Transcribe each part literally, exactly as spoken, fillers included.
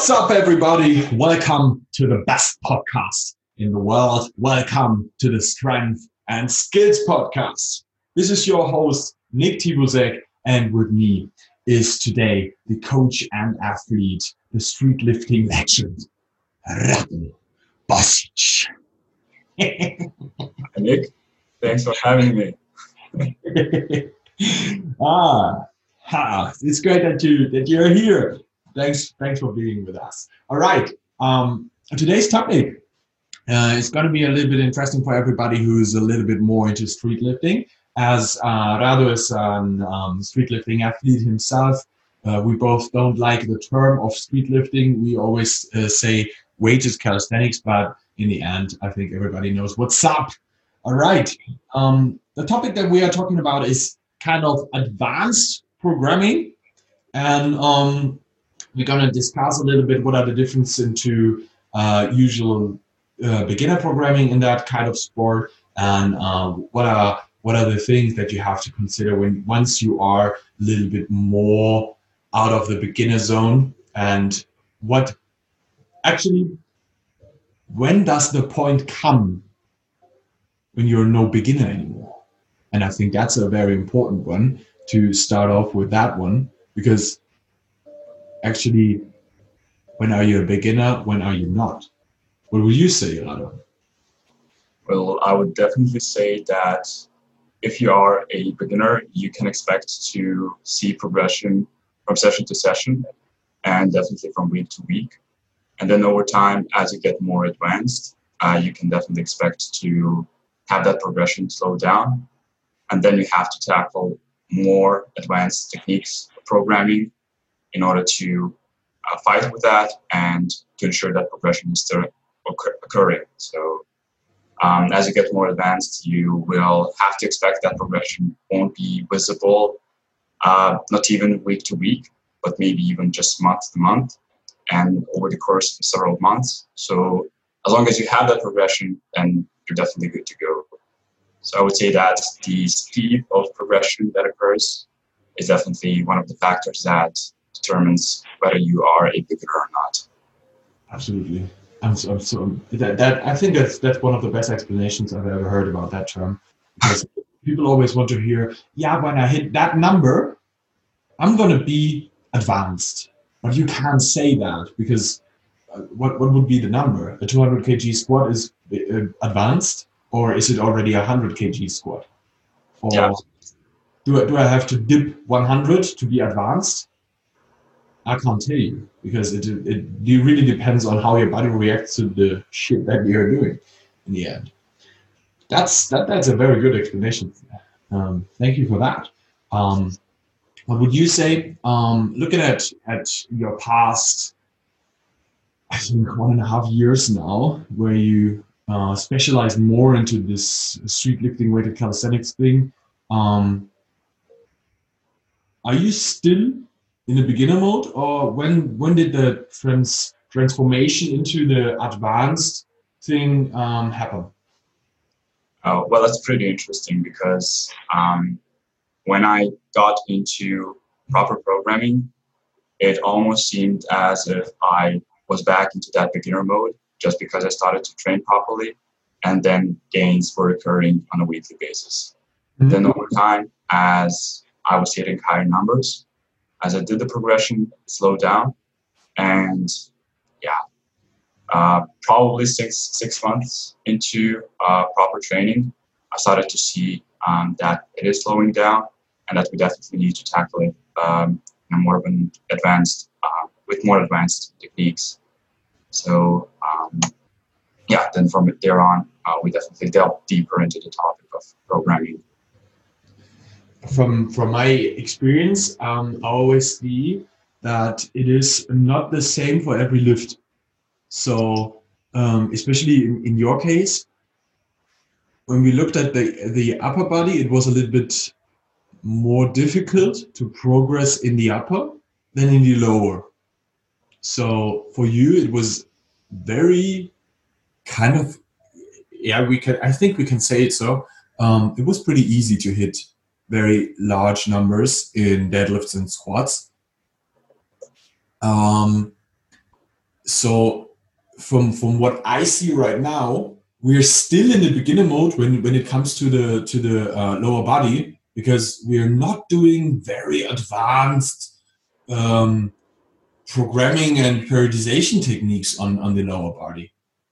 What's up, everybody? Welcome to the best podcast in the world. Welcome to the Strength and Skills Podcast. This is your host, Nick Tibusek, and with me is today the coach and athlete, the street lifting legend, Radim Bosic. Hi, Nick. Thanks for having me. ah, ha, it's great that you that you're here. Thanks, thanks for being with us. All right. Um, today's topic uh, is going to be a little bit interesting for everybody who's a little bit more into street lifting. As uh, Rado is a um, street lifting athlete himself, uh, we both don't like the term of street lifting. We always uh, say weighted calisthenics, but in the end, I think everybody knows what's up. All right. Um, the topic that we are talking about is kind of advanced programming, and um, we're going to discuss a little bit what are the differences into uh, usual uh, beginner programming in that kind of sport, and uh, what are what are the things that you have to consider when once you are a little bit more out of the beginner zone, and what actually when does the point come when you're no beginner anymore? And I think that's a very important one to start off with that one, because actually, when are you a beginner? When are you not? What would you say, Rado? Well, I would definitely say that if you are a beginner, you can expect to see progression from session to session and definitely from week to week. And then over time, as you get more advanced, uh, you can definitely expect to have that progression slow down. And then you have to tackle more advanced techniques of programming in order to uh, fight with that and to ensure that progression is still occur- occurring. So um, as you get more advanced, you will have to expect that progression won't be visible, uh, not even week to week, but maybe even just month to month and over the course of several months. So as long as you have that progression, then you're definitely good to go. So I would say that the speed of progression that occurs is definitely one of the factors that determines whether you are a beginner or not. Absolutely. I'm so, I'm so that, that I think that's that's one of the best explanations I've ever heard about that term, because people always want to hear, yeah, when I hit that number, I'm going to be advanced. But you can't say that, because uh, what what would be the number? A two hundred kilogram squat is uh, advanced, or is it already a one hundred kilogram squat? Or Yeah. do I, do I have to dip one hundred to be advanced? I can't tell you, because it, it it really depends on how your body reacts to the shit that you're doing in the end. That's that that's a very good explanation. Um, thank you for that. Um, what would you say, um, looking at, at your past, I think one and a half years now, where you uh, specialize more into this street lifting weighted calisthenics thing, um, are you still in the beginner mode, or when when did the trans transformation into the advanced thing um, happen? Uh, well, that's pretty interesting because um, when I got into proper programming, it almost seemed as if I was back into that beginner mode just because I started to train properly, and then gains were occurring on a weekly basis. Mm-hmm. Then over time, as I was hitting higher numbers, as I did the progression, it slowed down, and yeah, uh, probably six six months into uh, proper training, I started to see um, that it is slowing down, and that we definitely need to tackle it um, in a more of an advanced, uh, with more advanced techniques. So um, yeah, then from there on, uh, we definitely delved deeper into the topic of programming. From from my experience, um, I always see that it is not the same for every lift. So um, especially in, in your case, when we looked at the the upper body, it was a little bit more difficult to progress in the upper than in the lower. So for you, it was very kind of, yeah, we can, I think we can say it so. Um, it was pretty easy to hit very large numbers in deadlifts and squats. Um, so from from what I see right now, we're still in the beginner mode when when it comes to the to the uh, lower body, because we're not doing very advanced um, programming and periodization techniques on on the lower body.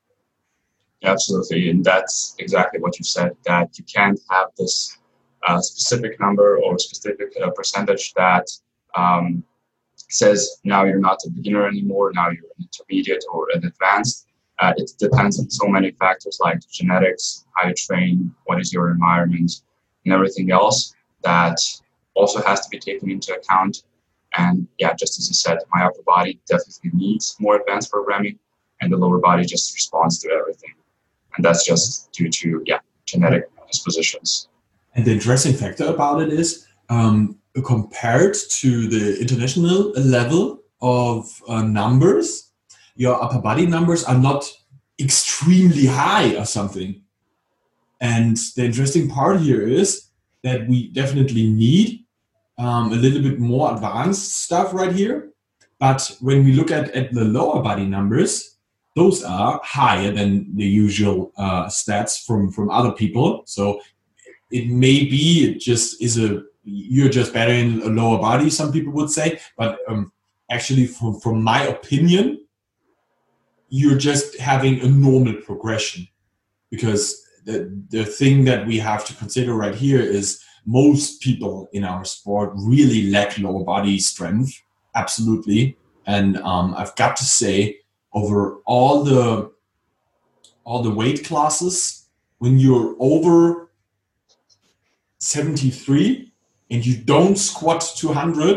Absolutely, and that's exactly what you said, that you can't have this uh, specific number or specific uh, percentage that um, says now you're not a beginner anymore, now you're an intermediate or an advanced. Uh, it depends on so many factors like genetics, how you train, what is your environment, and everything else that also has to be taken into account. And yeah, just as you said, my upper body definitely needs more advanced programming, and the lower body just responds to everything. And that's just due to, yeah, genetic dispositions. And the interesting factor about it is, um, compared to the international level of uh, numbers, your upper body numbers are not extremely high or something. And the interesting part here is that we definitely need um, a little bit more advanced stuff right here. But when we look at, at the lower body numbers, those are higher than the usual uh, stats from, from other people. So it may be it just is a, you're just better in a lower body, some people would say. But um, actually, from, from my opinion, you're just having a normal progression. Because the, the thing that we have to consider right here is most people in our sport really lack lower body strength. Absolutely. And um, I've got to say, over all the all the weight classes, when you're over seventy-three and you don't squat two hundred,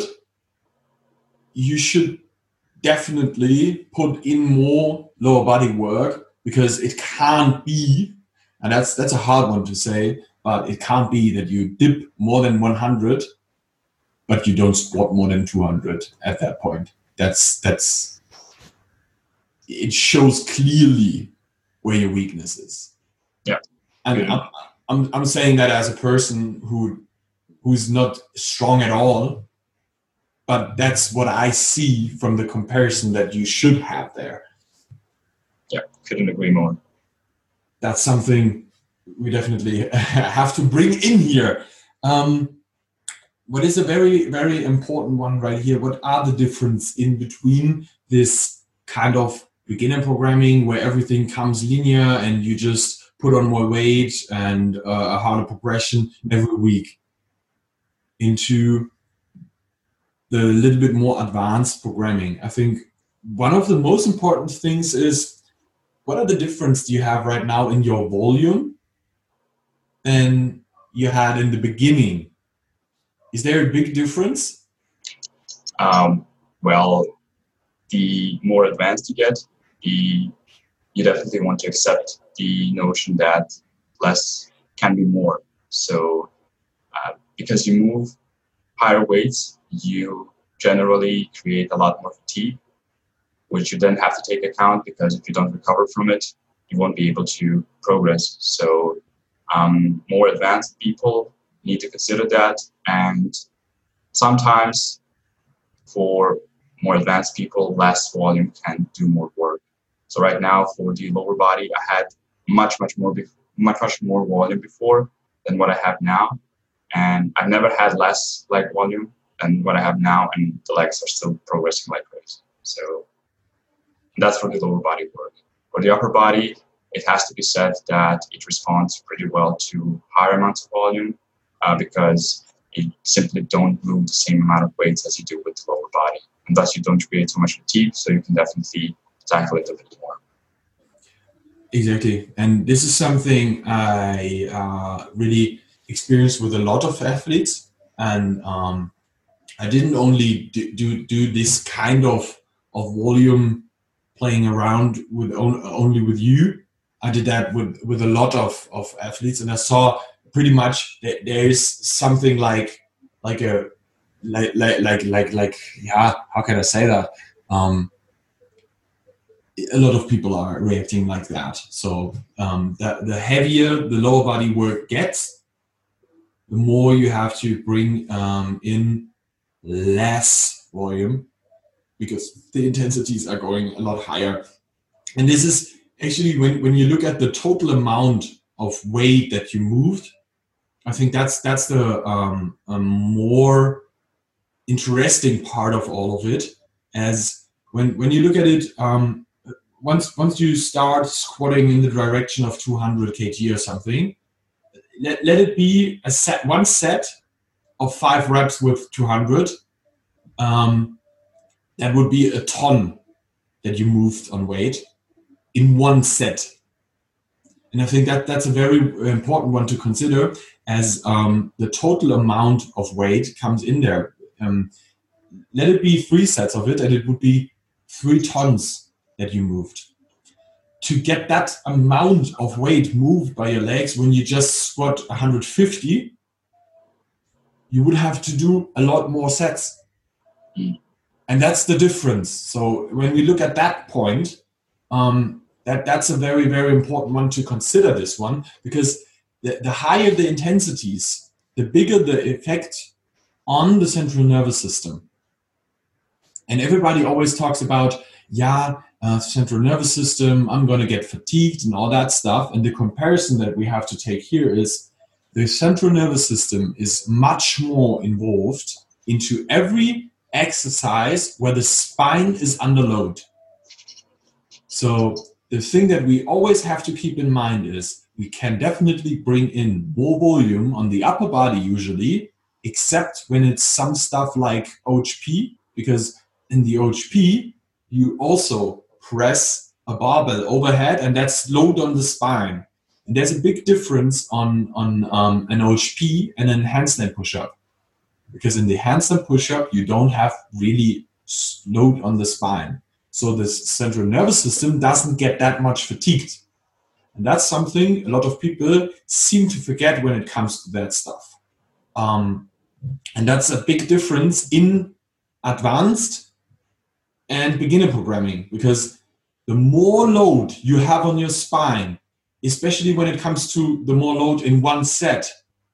you should definitely put in more lower body work, because it can't be, and that's that's a hard one to say, but it can't be that you dip more than one hundred, but you don't squat more than two hundred at that point. That's that's it shows clearly where your weakness is. Yeah. And yeah. I'm, I'm, I'm saying that as a person who who's not strong at all, but that's what I see from the comparison that you should have there. Yeah, couldn't agree more. That's something we definitely have to bring in here. Um, what is a very, very important one right here? What are the difference in between this kind of beginner programming where everything comes linear and you just put on more weight and uh, a harder progression every week, into the little bit more advanced programming? I think one of the most important things is, what are the difference do you have right now in your volume than you had in the beginning? Is there a big difference? Um, well, the more advanced you get, the you definitely want to accept the notion that less can be more. So uh, because you move higher weights, you generally create a lot more fatigue, which you then have to take account, because if you don't recover from it, you won't be able to progress. So um, more advanced people need to consider that. And sometimes for more advanced people, less volume can do more work. So right now for the lower body, I had much, much more, be- much, much more volume before than what I have now. And I've never had less leg volume than what I have now, and the legs are still progressing like crazy. So that's for the lower body work. For the upper body, it has to be said that it responds pretty well to higher amounts of volume, uh, because you simply don't move the same amount of weights as you do with the lower body. And thus you don't create so much fatigue, so you can definitely tackle it a bit more. Exactly. And this is something I uh, really experienced with a lot of athletes. And um, I didn't only do, do, do this kind of, of volume playing around with on, only with you. I did that with, with a lot of, of athletes, and I saw pretty much that there is something like like a like like like like, like yeah, how can I say that? Um, a lot of people are reacting like that. So um, the, the heavier the lower body work gets, the more you have to bring um, in less volume, because the intensities are going a lot higher. And this is actually, when, when you look at the total amount of weight that you moved, I think that's that's the um, a more interesting part of all of it. As when when you look at it, um, once once you start squatting in the direction of two hundred kilograms or something, let, let it be a set one set of five reps with two hundred. Um, that would be a ton that you moved on weight in one set. And I think that that's a very important one to consider, as um, the total amount of weight comes in there. Um, let it be three sets of it, and it would be three tons that you moved. To get that amount of weight moved by your legs when you just squat one hundred fifty, you would have to do a lot more sets. Mm. And that's the difference. So when we look at that point, um, that, that's a very, very important one to consider, this one, because the, the higher the intensities, the bigger the effect on the central nervous system. And everybody always talks about, yeah, uh, central nervous system, I'm going to get fatigued and all that stuff. And the comparison that we have to take here is the central nervous system is much more involved into every exercise where the spine is under load. So the thing that we always have to keep in mind is we can definitely bring in more volume on the upper body usually, except when it's some stuff like O H P, because in the O H P, you also press a barbell overhead, and that's load on the spine. And there's a big difference on, on um, an O H P and an handstand push-up. Because in the handstand push-up, you don't have really load on the spine. So the central nervous system doesn't get that much fatigued. And that's something a lot of people seem to forget when it comes to that stuff. Um, and that's a big difference in advanced and beginner programming, because the more load you have on your spine, especially when it comes to the more load in one set,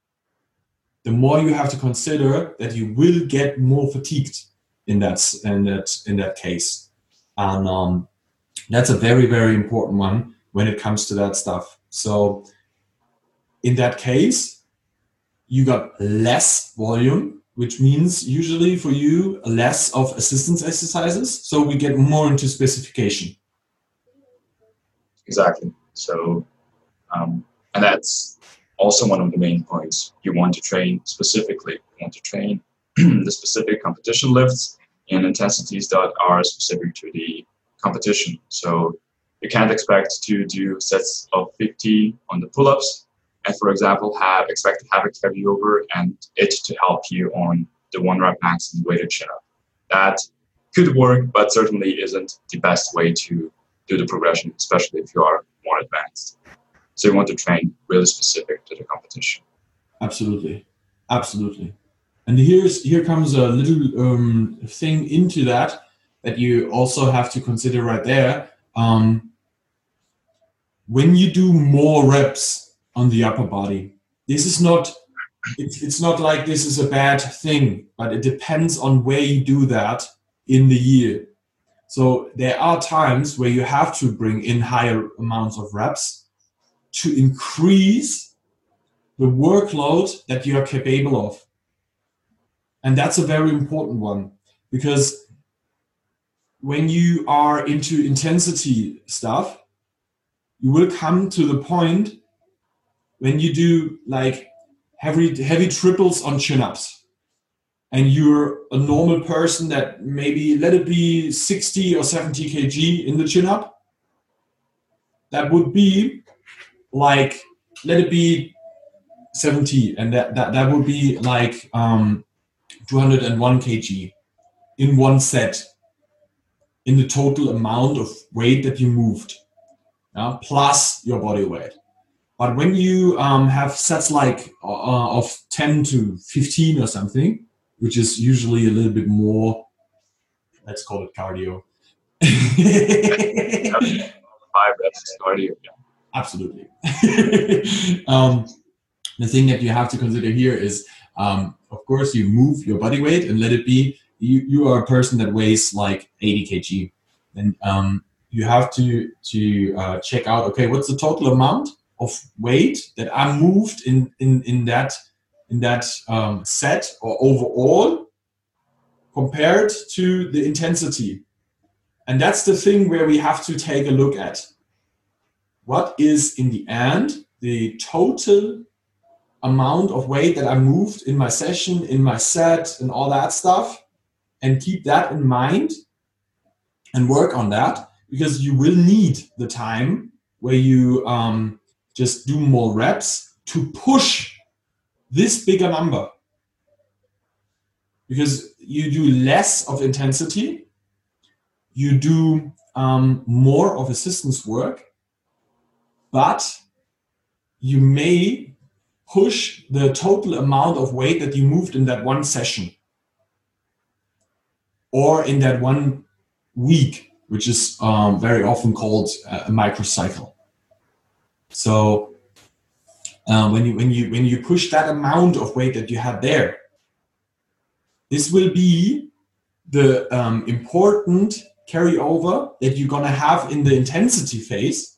the more you have to consider that you will get more fatigued in that in that in that case, and um, that's a very, very important one when it comes to that stuff. So in that case, you got less volume, which means usually for you less of assistance exercises. So we get more into specification. Exactly. So, um, and that's also one of the main points. You want to train specifically. You want to train the specific competition lifts in intensities that are specific to the competition. So you can't expect to do sets of fifty on the pull-ups and, for example, have expect to have a carryover and it to help you on the one rep max and weighted chin-up. That could work, but certainly isn't the best way to do the progression, especially if you are more advanced. So you want to train really specific to the competition. Absolutely, absolutely. And here's here comes a little um, thing into that that you also have to consider right there. Um, when you do more reps on the upper body, this is not it's, it's not like this is a bad thing, but it depends on where you do that in the year. So there are times where you have to bring in higher amounts of reps to increase the workload that you are capable of. And that's a very important one, because when you are into intensity stuff, you will come to the point when you do like heavy, heavy triples on chin-ups, and you're a normal person that maybe let it be sixty or seventy kilograms in the chin-up, that would be like, let it be seventy, and that, that, that would be like um, two hundred one kilograms in one set, in the total amount of weight that you moved, uh, plus your body weight. But when you um, have sets like uh, of ten to fifteen or something, which is usually a little bit more, let's call it cardio. Five reps is cardio, yeah. Absolutely. um, the thing that you have to consider here is, um, of course, you move your body weight and let it be you, you are a person that weighs like eighty kilograms, and um, you have to to uh, check out, okay, what's the total amount of weight that I moved in in in that in that um, set or overall compared to the intensity. And that's the thing where we have to take a look at. What is in the end the total amount of weight that I moved in my session, in my set, and all that stuff, and keep that in mind and work on that, because you will need the time where you um, just do more reps to push this bigger number. Because you do less of intensity, you do um, more of assistance work, but you may push the total amount of weight that you moved in that one session or in that one week, which is um, very often called a microcycle. So uh, when you when you when you push that amount of weight that you had there, this will be the um, important carryover that you're gonna have in the intensity phase,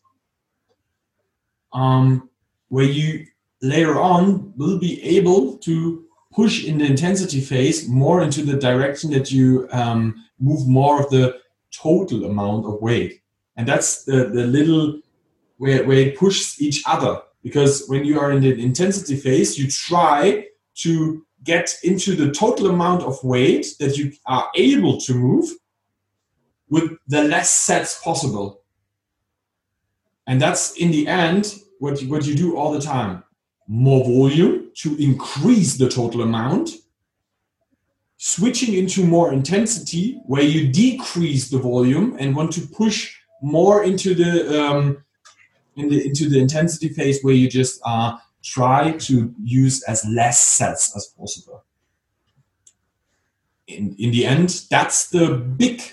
um, where you later on will be able to push in the intensity phase more into the direction that you um, move more of the total amount of weight. And that's the, the little where, where it pushes each other. Because when you are in the intensity phase, you try to get into the total amount of weight that you are able to move with the less sets possible. And that's in the end what you, what you do all the time. More volume to increase the total amount, switching into more intensity where you decrease the volume and want to push more into the um, in the into the intensity phase where you just uh, try to use as less sets as possible. In in the end, that's the big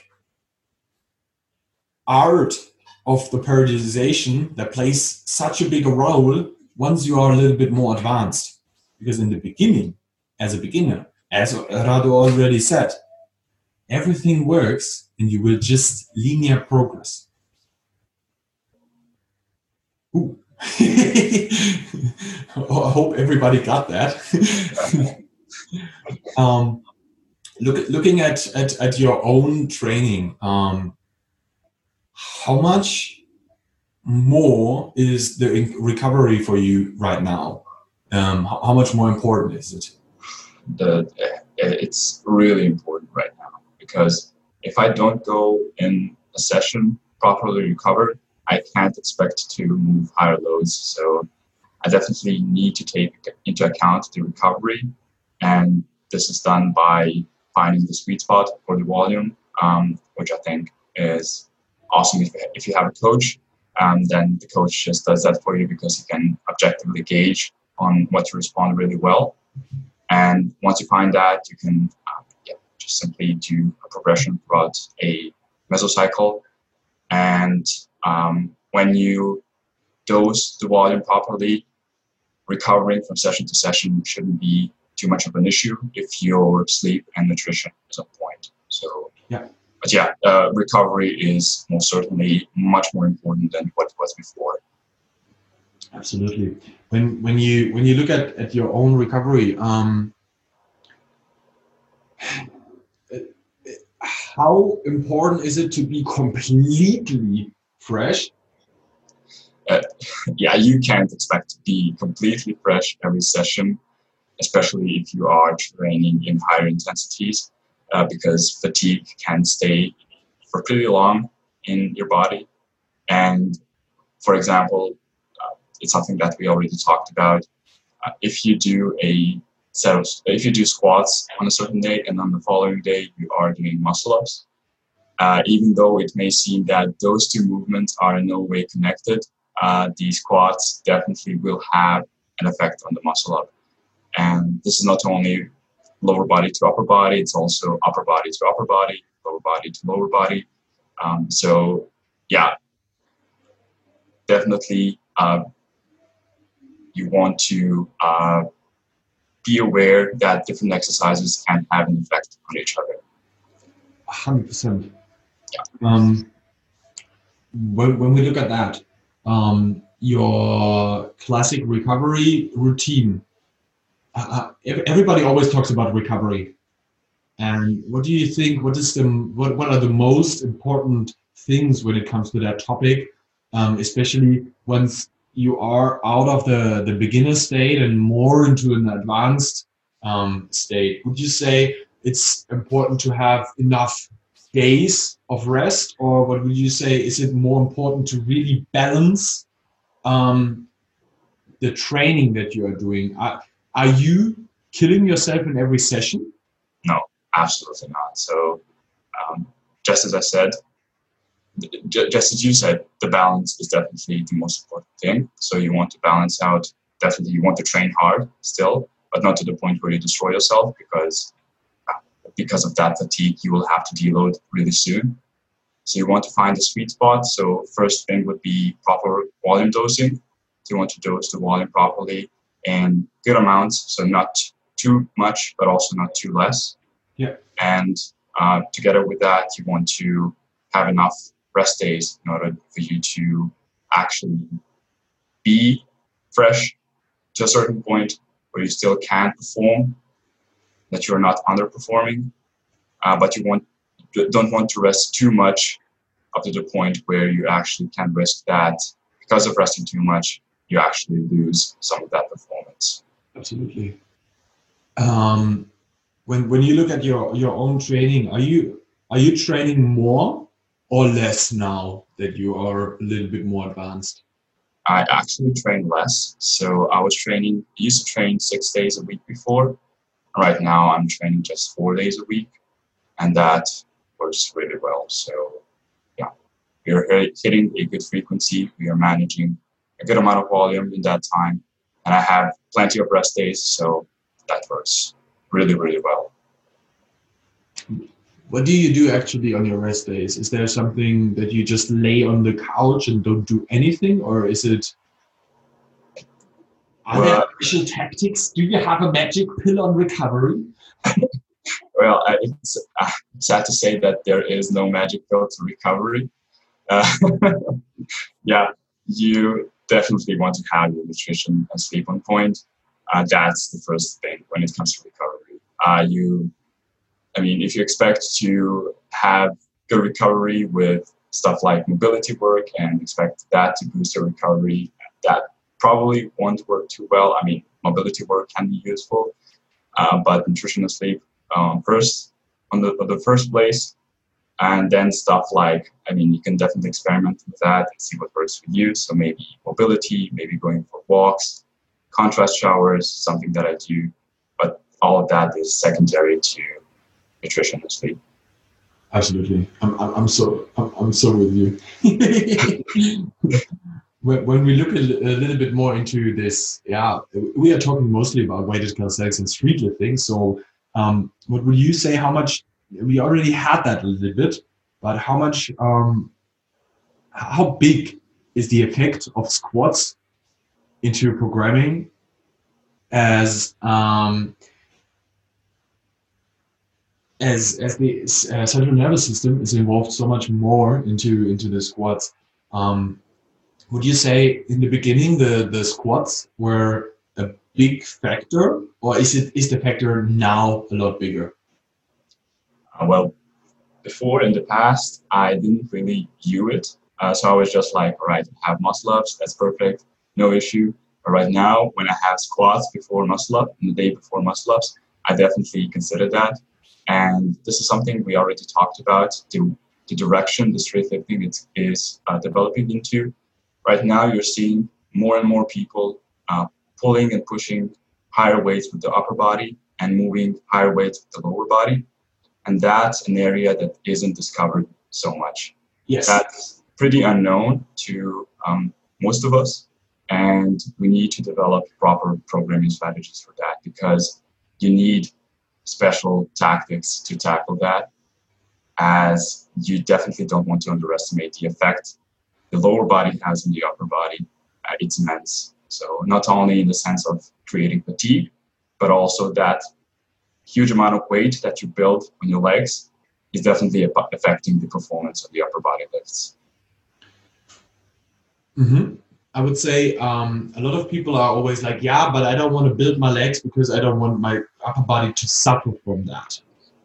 art of the periodization that plays such a big role once you are a little bit more advanced. Because in the beginning, as a beginner, as Rado already said, everything works and you will just linear progress. Ooh. I hope everybody got that. um, look, looking at, at, at your own training, um, how much more is the recovery for you right now? Um, how, how much more important is it? The, it's really important right now, because if I don't go in a session properly recovered, I can't expect to move higher loads. So I definitely need to take into account the recovery, and this is done by finding the sweet spot for the volume, um, which I think is awesome. If, if you have a coach, um, then the coach just does that for you, because he can objectively gauge on what to respond really well. And once you find that, you can uh, yeah, just simply do a progression throughout a mesocycle. And um, when you dose the volume properly, recovering from session to session shouldn't be too much of an issue if your sleep and nutrition is on point. So, yeah. But yeah, uh, recovery is most certainly much more important than what it was before. Absolutely. When when you when you look at, at your own recovery, um, how important is it to be completely fresh? Uh, yeah, you can't expect to be completely fresh every session, especially if you are training in higher intensities, uh, because fatigue can stay for pretty long in your body. And for example, uh, it's something that we already talked about. Uh, if you do a set of, if you do squats on a certain day and on the following day you are doing muscle ups, uh, even though it may seem that those two movements are in no way connected, uh, the squats definitely will have an effect on the muscle up. And this is not only lower body to upper body, it's also upper body to upper body, lower body to lower body. Um, so yeah, definitely uh, you want to uh, be aware that different exercises can have an effect on each other. hundred percent. Um, when, when we look at that, um, your classic recovery routine, uh, everybody always talks about recovery. And what do you think, what is the, what, what are the most important things when it comes to that topic, um, especially once you are out of the, the beginner state and more into an advanced um, state? Would you say it's important to have enough days of rest, or what would you say, is it more important to really balance um, the training that you are doing? Are, are you killing yourself in every session? No, absolutely not. So um, just as I said, j- just as you said, the balance is definitely the most important thing. So you want to balance out, definitely you want to train hard still, but not to the point where you destroy yourself, because because of that fatigue, you will have to deload really soon. So you want to find the sweet spot. So first thing would be proper volume dosing. So you want to dose the volume properly in good amounts. So not too much, but also not too less. Yeah. And uh, together with that, you want to have enough rest days in order for you to actually be fresh to a certain point where you still can perform, that you're not underperforming, uh, but you want don't want to rest too much up to the point where you actually can risk that because of resting too much, you actually lose some of that performance. Absolutely. Um, when when you look at your your own training, are you are you training more or less now that you are a little bit more advanced? I actually train less. So I was training, I used to train six days a week before. Right now I'm training just four days a week, and that works really well. So yeah, we are hitting a good frequency. We are managing a good amount of volume in that time, and I have plenty of rest days. So that works really, really well. What do you do actually on your rest days? Is there something that you just lay on the couch and don't do anything, or is it? Are there special tactics? Do you have a magic pill on recovery? Well, it's uh, sad to say that there is no magic pill to recovery. Uh, yeah, you definitely want to have your nutrition and sleep on point. Uh, that's the first thing when it comes to recovery. Uh, you, I mean, if you expect to have good recovery with stuff like mobility work and expect that to boost your recovery, that probably won't work too well. I mean, mobility work can be useful, uh, but nutrition and sleep um, first on the, on the first place. And then stuff like, I mean, you can definitely experiment with that and see what works for you. So maybe mobility, maybe going for walks, contrast showers, something that I do. But all of that is secondary to nutrition and sleep. Absolutely. I'm, I'm, I'm so I'm, I'm so with you. when, when we look a, a little bit more into this, yeah, we are talking mostly about weighted calisthenics and street lifting. So um, what would you say, how much, we already had that a little bit, but how much, um, how big is the effect of squats into programming as um, as as the uh, central nervous system is involved so much more into into the squats? Um, would you say in the beginning the the squats were a big factor, or is it is the factor now a lot bigger? Uh, well, before in the past, I didn't really view it. Uh, so I was just like, all right, I have muscle ups, that's perfect, no issue. But right now, when I have squats before muscle up and the day before muscle ups, I definitely consider that. And this is something we already talked about, the, the direction the straight lifting is, is uh, developing into. Right now, you're seeing more and more people uh, pulling and pushing higher weights with the upper body and moving higher weights with the lower body. And that's an area that isn't discovered so much. Yes. That's pretty unknown to um, most of us. And we need to develop proper programming strategies for that, because you need special tactics to tackle that, as you definitely don't want to underestimate the effect the lower body has on the upper body. Uh, it's immense. So not only in the sense of creating fatigue, but also that huge amount of weight that you build on your legs is definitely affecting the performance of the upper body lifts. Mm-hmm. I would say um, a lot of people are always like, yeah, but I don't want to build my legs because I don't want my upper body to suffer from that.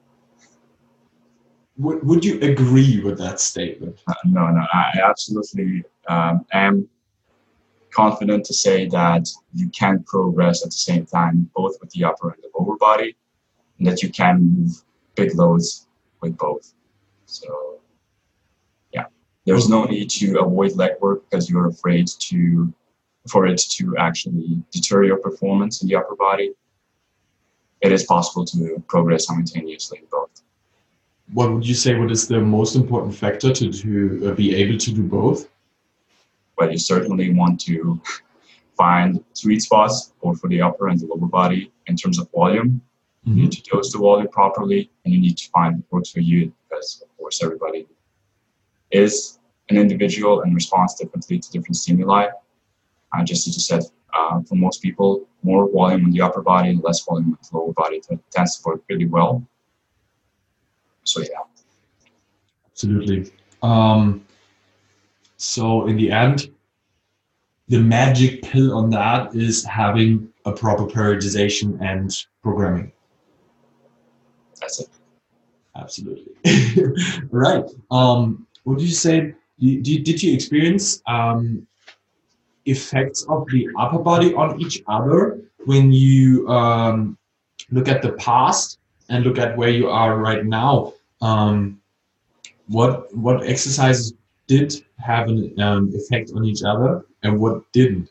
Would, would you agree with that statement? Uh, no, no, I absolutely um, am confident to say that you can progress at the same time, both with the upper and the lower body, and that you can move big loads with both. So, yeah, there's no need to avoid leg work because you're afraid to for it to actually deter your performance in the upper body. It is possible to progress simultaneously in both. What would you say what is the most important factor to, to uh, be able to do both? Well, you certainly want to find sweet spots both for the upper and the lower body in terms of volume. Mm-hmm. You need to dose the volume properly, and you need to find what works for you because, of course, everybody is an individual and responds differently to different stimuli. Uh, just as you said, uh, for most people, more volume on the upper body and less volume on the lower body tends to work really well. So, yeah. Absolutely. Um, so, in the end, the magic pill on that is having a proper periodization and programming. That's it. Absolutely. Right. Um, what did you say? Did, did you experience um, effects of the upper body on each other when you um, look at the past and look at where you are right now? Um, what what exercises did have an um, effect on each other and what didn't?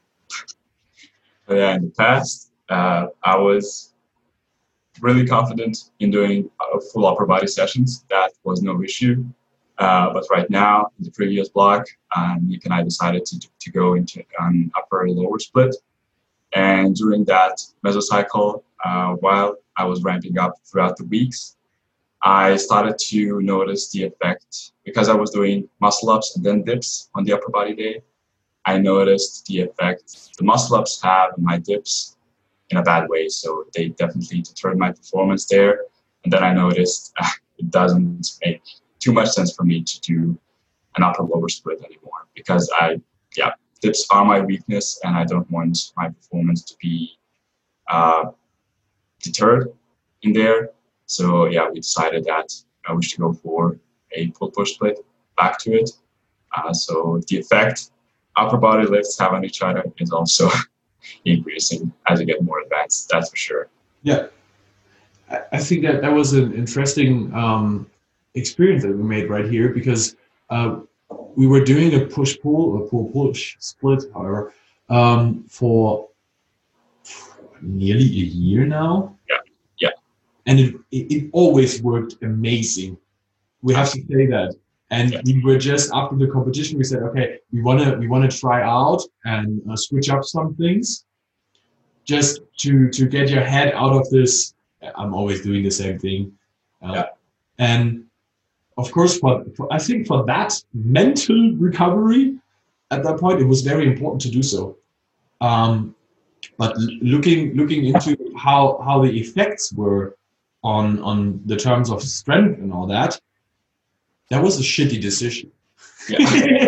Yeah, in the past, uh, I was really confident in doing uh, full upper body sessions. That was no issue. Uh, but right now, in the previous block, um, Nick and I decided to, to go into an upper and lower split. And during that mesocycle, uh, while I was ramping up throughout the weeks, I started to notice the effect because I was doing muscle ups and then dips on the upper body day. I noticed the effect the muscle ups have on my dips in a bad way. So they definitely deterred my performance there. And then I noticed uh, it doesn't make too much sense for me to do an upper lower split anymore because I, yeah, dips are my weakness and I don't want my performance to be uh, deterred in there. So yeah, we decided that I wish to go for a pull push split back to it. Uh, so the effect upper body lifts have on each other is also increasing as you get more advanced. That's for sure. Yeah, I think that that was an interesting um, experience that we made right here because uh, we were doing a push pull or pull push split, however, um, for nearly a year now. Yeah, yeah. And it, it, it always worked amazing. We have to say that. And yeah. we were just after the competition, we said, okay, we wanna we wanna try out and uh, switch up some things, just to to get your head out of this. I'm always doing the same thing. Uh, yeah. And of course, for, for I think for that mental recovery at that point, it was very important to do so. Um, but looking looking into how how the effects were on on the terms of strength and all that, that was a shitty decision. Yeah.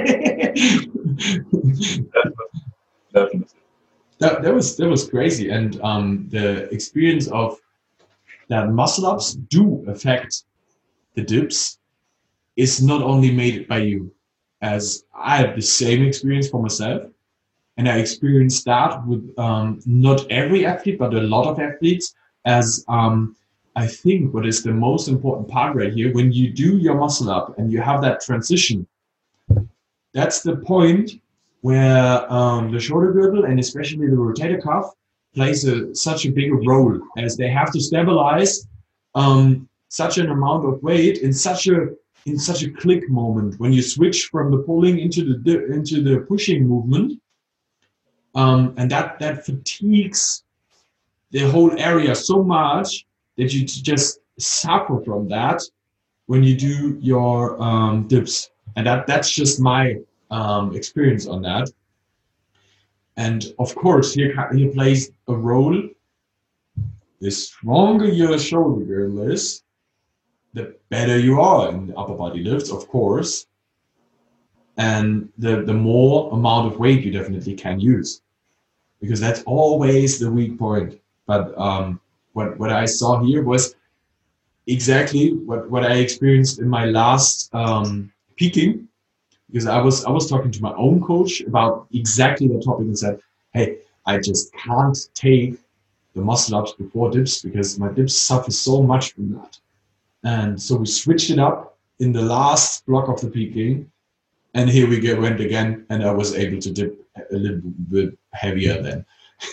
Definitely. That that was that was crazy, and um, the experience of that muscle ups do affect the dips is not only made by you, as I had the same experience for myself, and I experienced that with um, not every athlete, but a lot of athletes. As um, I think what is the most important part right here, when you do your muscle up and you have that transition, that's the point where um, the shoulder girdle and especially the rotator cuff plays a, such a big role, as they have to stabilize um, such an amount of weight in such a in such a click moment when you switch from the pulling into the into the pushing movement, um, and that that fatigues the whole area so much that you just suffer from that when you do your um, dips, and that that's just my um, experience on that. And of course, here here plays a role. The stronger your shoulder girdle is, the better you are in upper body lifts, of course, and the, the more amount of weight you definitely can use, because that's always the weak point. But um, what, what I saw here was exactly what, what I experienced in my last um, peaking, because I was I was talking to my own coach about exactly the topic and said, hey, I just can't take the muscle ups before dips because my dips suffer so much from that. And so we switched it up in the last block of the peaking, and here we get, went again, and I was able to dip a little bit heavier then.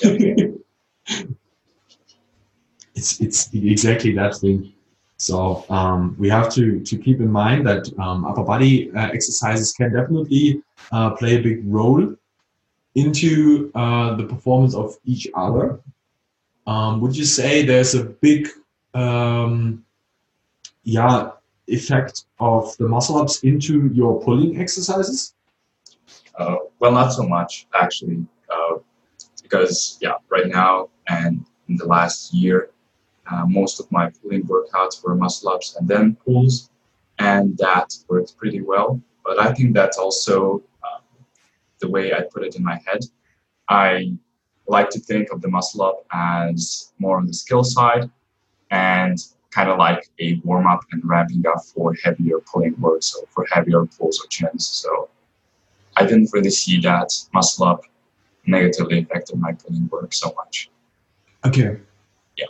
it's it's exactly that thing. So um, we have to to keep in mind that um, upper body uh, exercises can definitely uh, play a big role into uh, the performance of each other. Um, would you say there's a big um, yeah effect of the muscle ups into your pulling exercises? Uh, well, not so much actually, uh, because yeah, right now and in the last year, uh, most of my pulling workouts were muscle ups and then pulls, and that worked pretty well. But I think that's also uh, the way I put it in my head. I like to think of the muscle up as more on the skill side and kind of like a warm up and ramping up for heavier pulling work, so for heavier pulls or chins. So I didn't really see that muscle up negatively affected my pulling work so much. Okay. Yeah.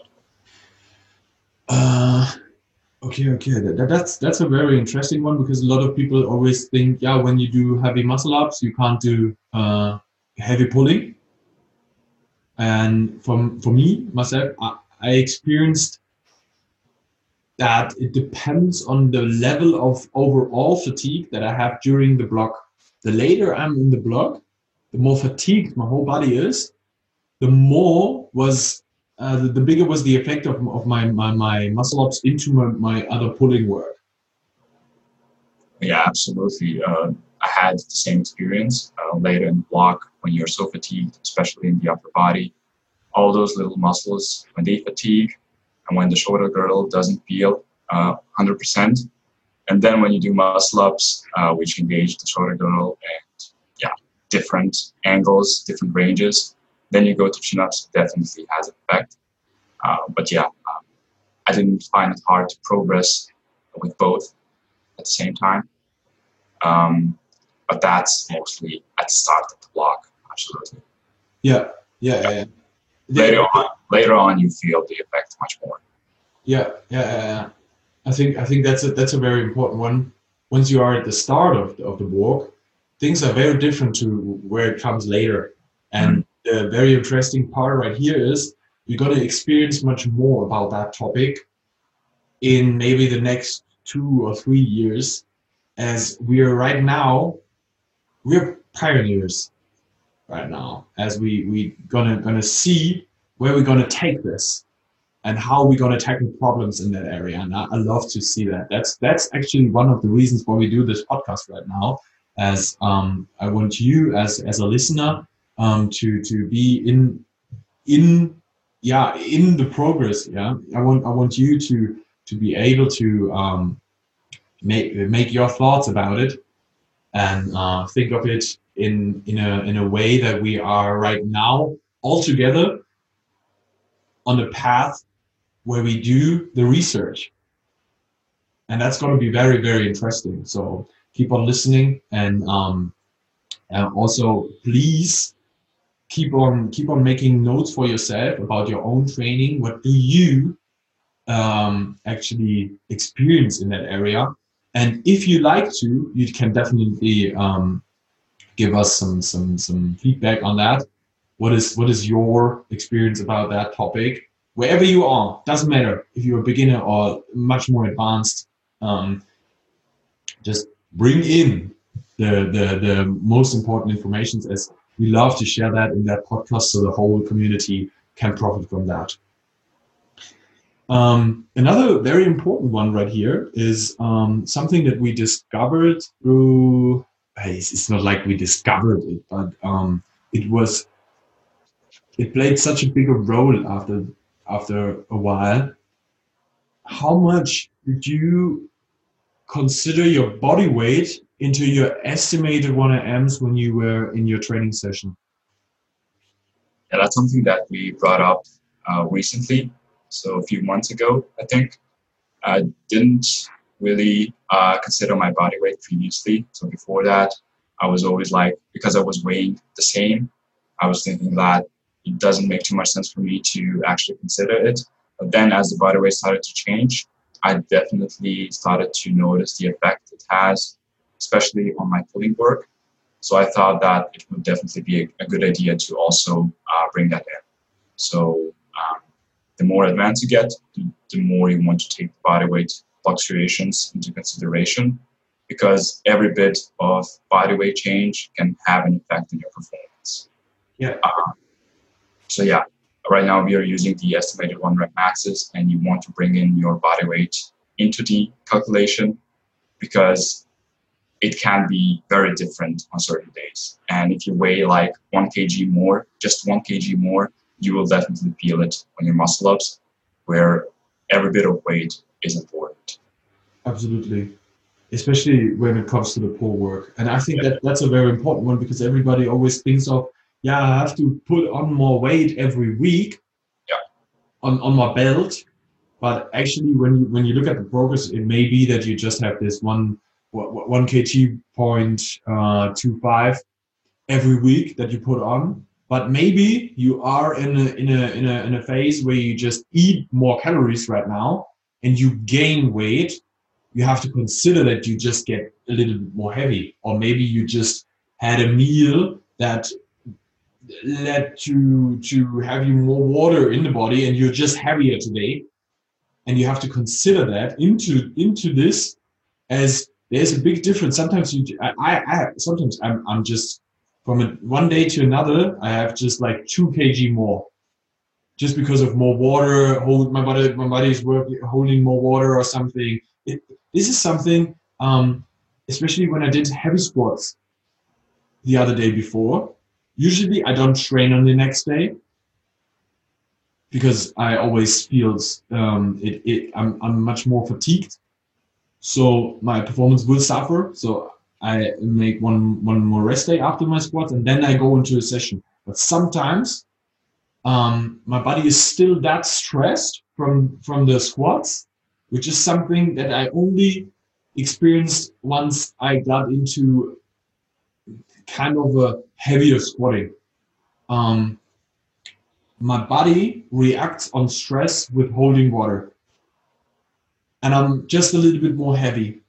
Uh, okay, okay. That, that's that's a very interesting one, because a lot of people always think, yeah, when you do heavy muscle ups, you can't do uh, heavy pulling. And from for me myself, I, I experienced that it depends on the level of overall fatigue that I have during the block. The later I'm in the block, the more fatigued my whole body is, the more was uh, the, the bigger was the effect of, of my, my, my muscle ups into my, my other pulling work. Yeah, absolutely. Uh, I had the same experience uh, later in the block when you're so fatigued, especially in the upper body. All those little muscles, when they fatigue and when the shoulder girdle doesn't feel uh, one hundred percent. And then when you do muscle ups, uh, which engage the shoulder girdle and yeah, different angles, different ranges, then you go to chin ups, it definitely has an effect. Uh, but yeah, um, I didn't find it hard to progress with both at the same time. Um, but that's mostly at the start of the block, absolutely. Yeah, yeah, yeah. yeah. Later on, later on, you feel the effect much more. Yeah, yeah, yeah, yeah. I think I think that's a that's a very important one. Once you are at the start of the, of the walk, things are very different to where it comes later. And mm-hmm. the very interesting part right here is you're going to experience much more about that topic in maybe the next two or three years, as we are right now, we're pioneers right now, as we we gonna gonna see where we're gonna take this and how we're gonna tackle problems in that area. And I, I love to see that. That's that's actually one of the reasons why we do this podcast right now. As um, I want you as as a listener um, to to be in in yeah in the progress. Yeah, I want I want you to to be able to um, make make your thoughts about it and uh, think of it in in a in a way that we are right now all together on the path where we do the research, and that's going to be very very interesting. So keep on listening, and um, and also please keep on keep on making notes for yourself about your own training. What do you um, actually experience in that area? And if you like to, you can definitely um, give us some some some feedback on that. What is what is your experience about that topic? Wherever you are, doesn't matter if you're a beginner or much more advanced. Um, just bring in the, the the most important information, as we love to share that in that podcast, so the whole community can profit from that. Um, another very important one right here is um, something that we discovered through. It's not like we discovered it, but um, it was. It played such a bigger role after after a while. how much did you consider your body weight into your estimated one A Ms when you were in your training session? Yeah, that's something that we brought up uh, recently. So a few months ago, I think. I didn't really uh, consider my body weight previously. So before that, I was always like, because I was weighing the same, I was thinking that it doesn't make too much sense for me to actually consider it. But then as the body weight started to change, I definitely started to notice the effect it has, especially on my pulling work. So I thought that it would definitely be a, a good idea to also uh, bring that in. So um, the more advanced you get, the, the more you want to take body weight fluctuations into consideration, because every bit of body weight change can have an effect on your performance. Yeah. Uh, so yeah, right now we are using the estimated one rep maxes, and you want to bring in your body weight into the calculation because it can be very different on certain days. And if you weigh like one kilogram more, just one kilogram more, you will definitely feel it on your muscle ups, where every bit of weight is important. Absolutely. Especially when it comes to the pull work. And I think yeah. that that's a very important one, because everybody always thinks of, yeah, I have to put on more weight every week yeah. on, on my belt. But actually, when you, when you look at the progress, it may be that you just have this one, one kilogram point uh, two five every week that you put on. But maybe you are in a, in a, in a, in a phase where you just eat more calories right now and you gain weight. You have to consider that you just get a little bit more heavy, or maybe you just had a meal that led to to have you more water in the body and you're just heavier today, and you have to consider that into into this, as there's a big difference. Sometimes you I, I sometimes I'm I'm just from a, one day to another I have just like two kilograms more, just because of more water. Hold my body my body is working, holding more water or something. It, this is something, um, especially when I did heavy squats the other day before. Usually I don't train on the next day because I always feel um, it, it, I'm, I'm much more fatigued. So my performance will suffer. So I make one, one more rest day after my squats, and then I go into a session. But sometimes um, my body is still that stressed from, from the squats, which is something that I only experienced once I got into kind of a heavier squatting. Um, my body reacts on stress with holding water, and I'm just a little bit more heavy.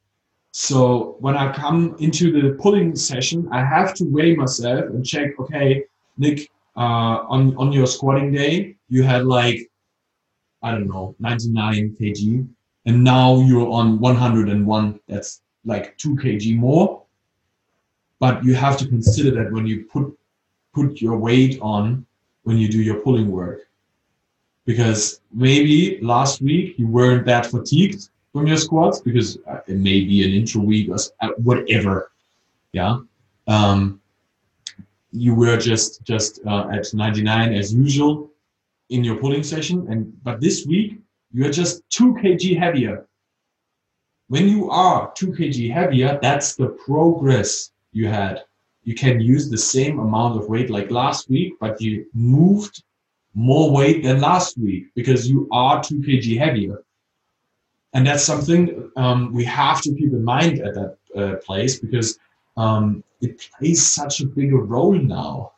So when I come into the pulling session, I have to weigh myself and check, okay, Nick, uh, on, on your squatting day, you had like, I don't know, ninety-nine kilograms, and now you're on one hundred and one. That's like two kilograms more. But you have to consider that when you put put your weight on when you do your pulling work, because maybe last week you weren't that fatigued from your squats because it may be an intro week or whatever. Yeah. Um, you were just just uh, at ninety-nine as usual in your pulling session, and but this week you are just two kilograms heavier. When you are two kilograms heavier, that's the progress you had. You can use the same amount of weight like last week, but you moved more weight than last week because you are two kilograms heavier. And that's something um, we have to keep in mind at that uh, place, because um, it plays such a bigger role now.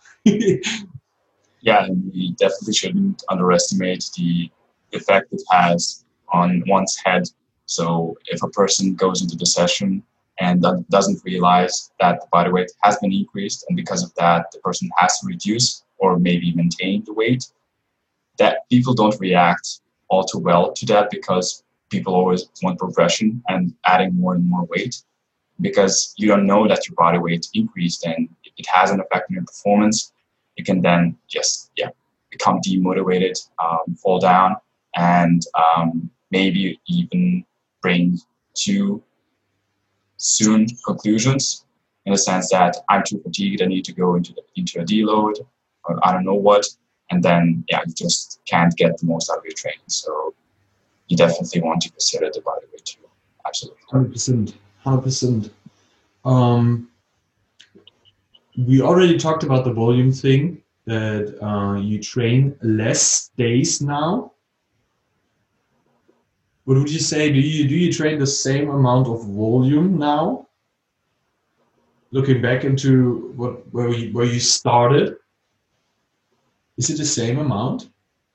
Yeah, and we definitely shouldn't underestimate the effect it has on one's head. So if a person goes into the session and doesn't realize that the body weight has been increased, and because of that, the person has to reduce or maybe maintain the weight, that people don't react all too well to that, because people always want progression and adding more and more weight, because you don't know that your body weight increased and it has an effect on your performance. You can then just yeah become demotivated, um, fall down, and um, maybe even bring too soon conclusions, in the sense that I'm too fatigued, I need to go into the, into a deload, or I don't know what, and then yeah, you just can't get the most out of your training. So you definitely want to consider the body weight too. Absolutely. one hundred percent. one hundred percent. Um, we already talked about the volume thing, that uh, you train less days now. What would you say? Do you do you train the same amount of volume now? Looking back into what where you, where you started, is it the same amount?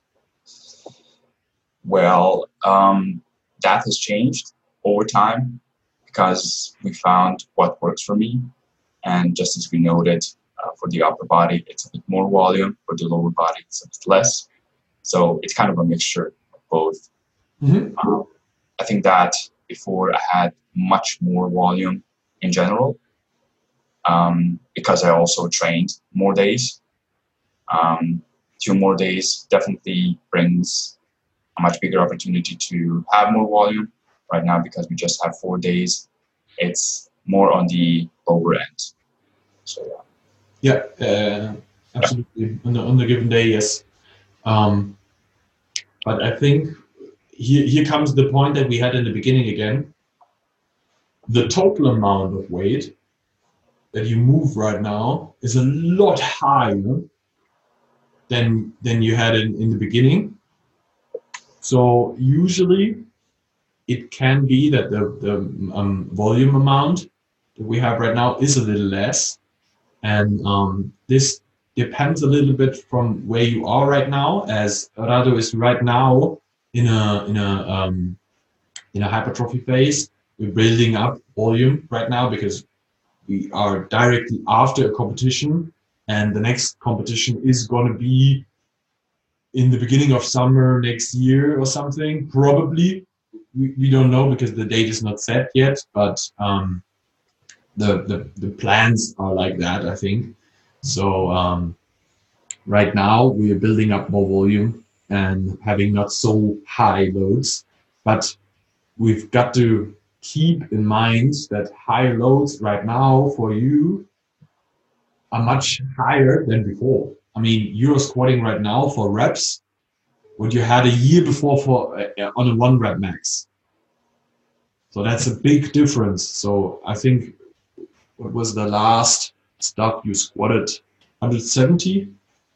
Well, um, that has changed over time because we found what works for me. And just as we noted, uh, for the upper body, it's a bit more volume. For the lower body, it's a bit less. So it's kind of a mixture of both. Mm-hmm. Um, I think that before I had much more volume in general, um, because I also trained more days. Um, two more days definitely brings a much bigger opportunity to have more volume. Right now, because we just have four days, it's more on the lower end. So yeah, yeah, uh, absolutely. On the on the given day, yes. Um, but I think here here comes the point that we had in the beginning again. The total amount of weight that you move right now is a lot higher than than you had in, in the beginning. So usually it can be that the, the um, volume amount that we have right now is a little less. And um, this depends a little bit from where you are right now, as Rado is right now in a in a um, in a hypertrophy phase. We're building up volume right now because we are directly after a competition, and the next competition is going to be in the beginning of summer next year or something, probably. We, we don't know because the date is not set yet, but um, the, the the plans are like that, I think. So um, right now we are building up more volume and having not so high loads, but we've got to keep in mind that high loads right now for you are much higher than before. I mean, you're squatting right now for reps what you had a year before for uh, on a one rep max. So that's a big difference. So I think what was the last stuff you squatted? one hundred seventy,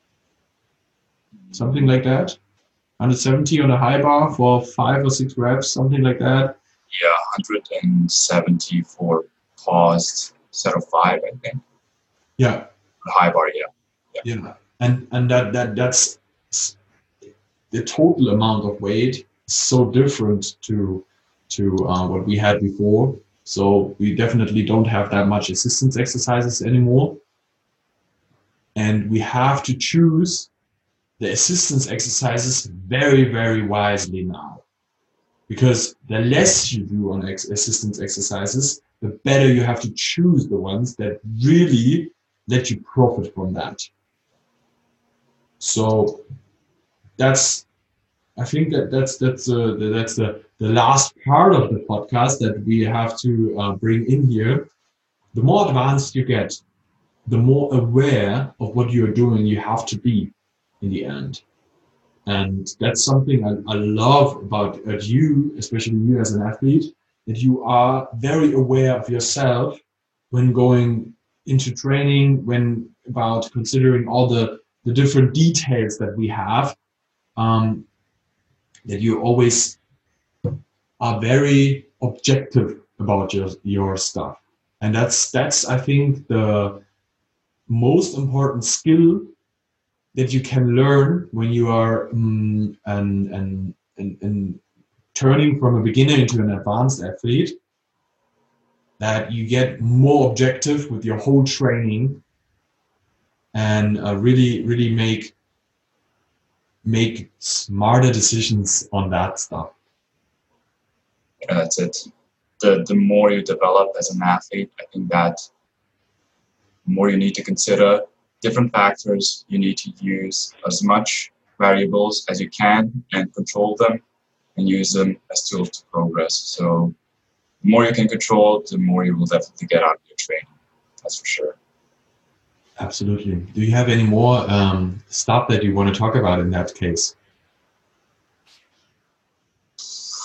something like that. one hundred seventy on a high bar for five or six reps, something like that. Yeah, one hundred seventy for paused set of five, I think. Yeah. High bar, yeah. Yeah. yeah. And and that that that's the total amount of weight is so different to to uh, what we had before. So we definitely don't have that much assistance exercises anymore. And we have to choose the assistance exercises very, very wisely now. Because the less you do on ex- assistance exercises, the better you have to choose the ones that really let you profit from that. So that's, I think that that's that's uh, the, that's the, the last part of the podcast that we have to uh, bring in here. The more advanced you get, the more aware of what you're doing you have to be in the end. And that's something I, I love about at you, especially you as an athlete, that you are very aware of yourself when going into training, when about considering all the, the different details that we have, um, that you always are very objective about your, your stuff. And that's, that's, I think, the most important skill that you can learn when you are um, and, and, and, and turning from a beginner into an advanced athlete, that you get more objective with your whole training and uh, really, really make make smarter decisions on that stuff. Yeah, that's it. The the more you develop as an athlete, I think that the more you need to consider different factors. You need to use as much variables as you can and control them and use them as tools to progress. So the more you can control, the more you will definitely get out of your training. That's for sure. Absolutely. Do you have any more um, stuff that you want to talk about in that case?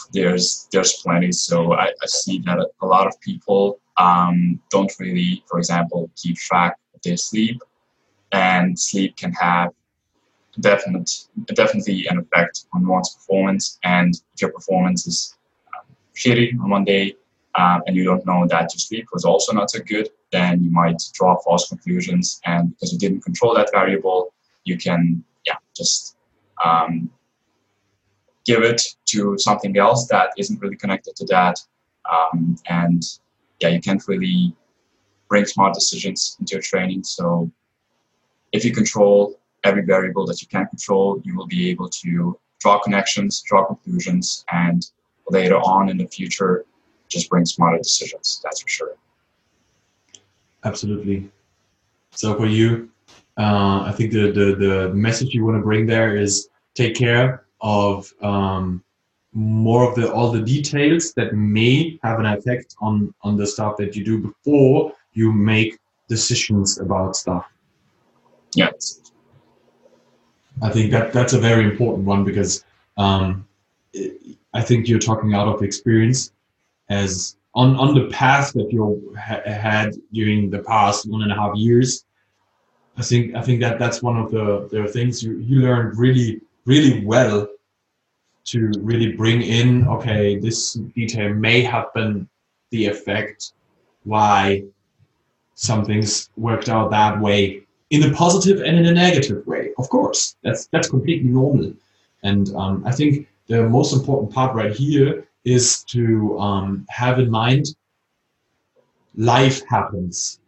there's there's plenty. So I, I see that a lot of people um, don't really, for example, keep track of their sleep, and sleep can have definite definitely an effect on one's performance. And if your performance is um, shitty on one day, um, and you don't know that your sleep was also not so good, then you might draw false conclusions. And because you didn't control that variable, you can yeah just um, give it to something else that isn't really connected to that. Um, and yeah, you can't really bring smart decisions into your training. So if you control every variable that you can control, you will be able to draw connections, draw conclusions, and later on in the future, just bring smarter decisions. That's for sure. Absolutely. So for you, uh, I think the, the, the message you want to bring there is take care of um, more of the all the details that may have an effect on on the stuff that you do before you make decisions about stuff. Yes. I think that that's a very important one, because um, I think you're talking out of experience, as on, on the path that you ha- had during the past one and a half years. I think I think that that's one of the, the things you, you learned really, really well, to really bring in, okay, this detail may have been the effect why something's worked out that way, in a positive and in a negative way. Of course, that's that's completely normal. And um, I think the most important part right here is to um, have in mind, life happens.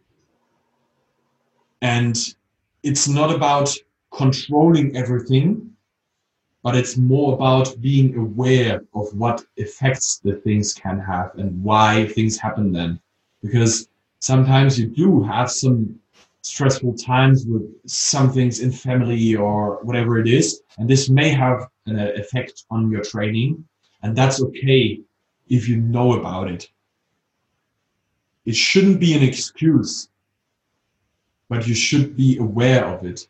And it's not about controlling everything, but it's more about being aware of what effects the things can have and why things happen then. Because sometimes you do have some stressful times with some things in family or whatever it is, and this may have an effect on your training, and that's okay if you know about it. It shouldn't be an excuse, but you should be aware of it.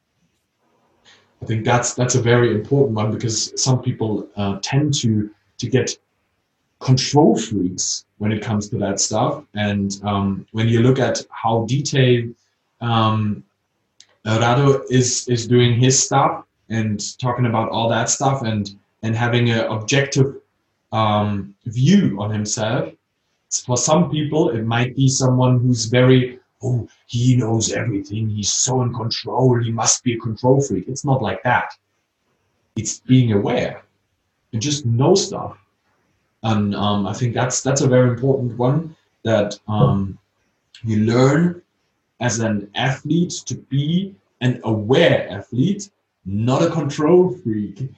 I think that's that's a very important one, because some people uh, tend to to get control freaks when it comes to that stuff. And um, when you look at how detailed um, Rado is is doing his stuff and talking about all that stuff, and and having an objective um, view on himself, for some people it might be someone who's very, oh, he knows everything, he's so in control, he must be a control freak. It's not like that. It's being aware and just know stuff. And um, I think that's that's a very important one, that um, you learn as an athlete to be an aware athlete, not a control freak.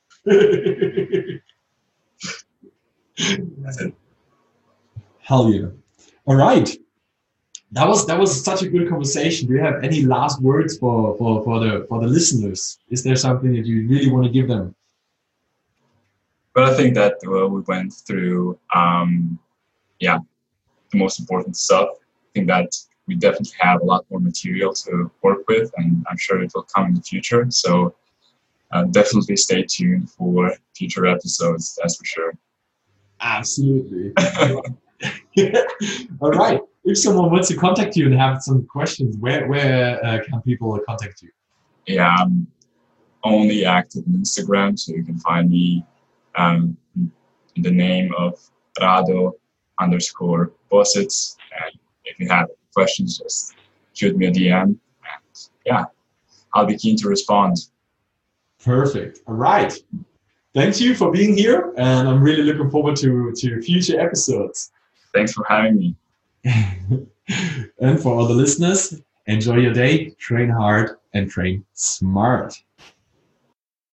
That's it. Hell yeah. All right. That was that was such a good conversation. Do you have any last words for, for, for the for the listeners? Is there something that you really want to give them? But I think that uh, we went through, um, yeah, the most important stuff. I think that we definitely have a lot more material to work with, and I'm sure it will come in the future. So uh, definitely stay tuned for future episodes, that's for sure. Absolutely. All right. If someone wants to contact you and have some questions, where where uh, can people contact you? Yeah, I'm only active on Instagram, so you can find me um, in the name of Rado underscore Bositz. And if you have questions, just shoot me a D M, and yeah, I'll be keen to respond. Perfect. All right. Thank you for being here, and I'm really looking forward to, to future episodes. Thanks for having me. And for all the listeners, enjoy your day, train hard, and train smart.